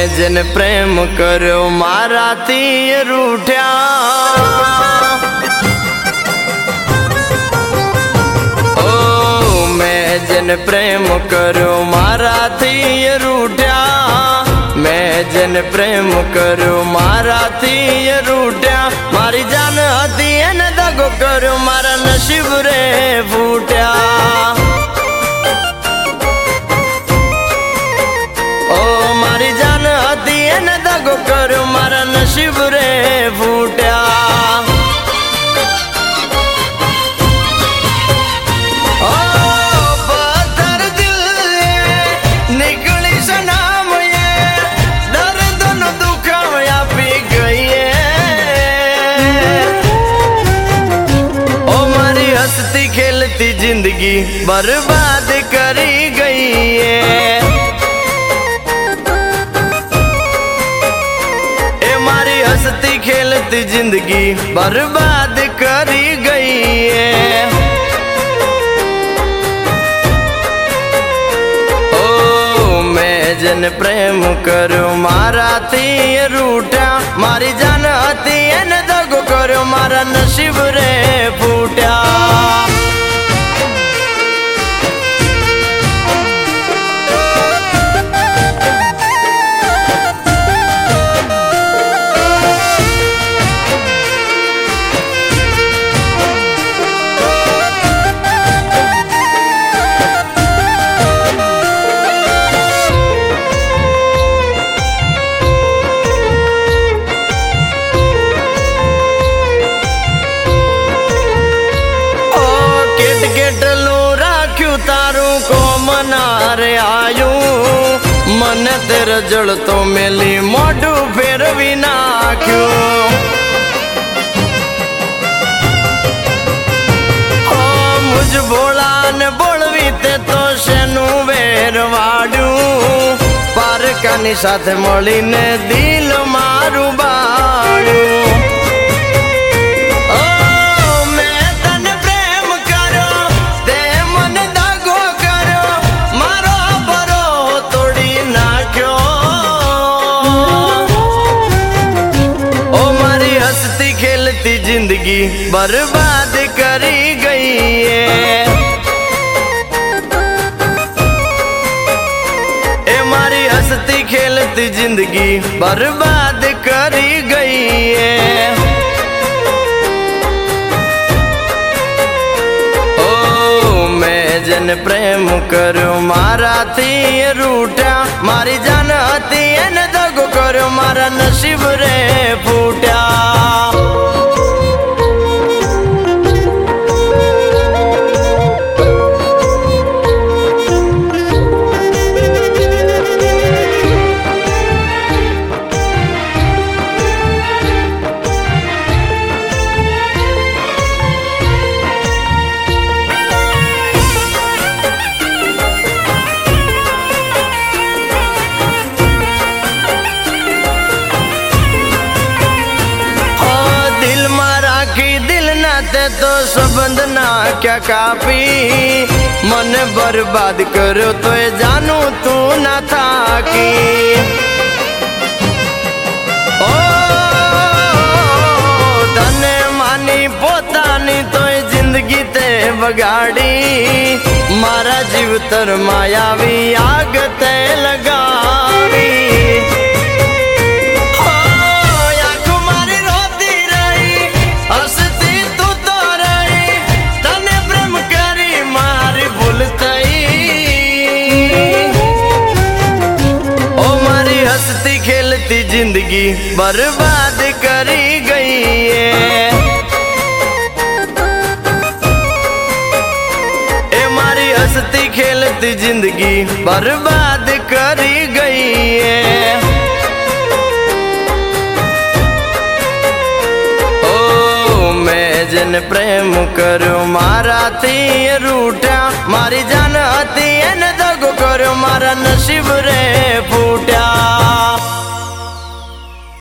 जन प्रेम करो मारा थी रूठा। ओ मैं जन प्रेम करो मारा थी रूठा। मैं जन प्रेम करो मारा थी रूठा। मारी जान हती न दगो करो मारा नसीब रे फूटा। न दगो करो मारा नसीब रे फूटा। ओ पत्थर दिल निकली सनाम ये दर्द न दुख या पी गई है। ओ मारी हंसती खेलती जिंदगी बर्बाद करी गई है। हंसती खेलती जिंदगी बर्बाद करी गई है। ओ मैं जन प्रेम करो मारा थी रूठा। मारी जान हती न दगो करो मारा नसीब रे फूटा। तारू को मनारे आयू मन तेरे जड़ तो मिली मोटू फिर भी ना क्यों। ओ मुझ बोला न बोलवी ते तो सेनु वेरवाड़ू। पार कानी साथ मोली ने दिल मारू बाड़ू। जिंदगी बर्बाद करी गई है। ए मारी हंसती खेलती जिंदगी बर्बाद करी गई है। ओ मैं जन प्रेम करो मारा थी रूठा। मारी जान हती न दगो करो मारा नसीब रे फूटा। तो संबंध ना क्या काफी मन बर्बाद करो तो जानू तू ना था की। ओ धने मानी पोतानी तो जिंदगी ते बगाड़ी। मारा जीव तर मायावी आग ते लगावी। खेलती जिंदगी बर्बाद करी गई है। ए मारी हंसती खेलती जिंदगी बर्बाद करी गई है। ओ मैं जन प्रेम करो मारा थी रूठा। मारी जान हती न दगो करो मारा नसीब रे फूटा।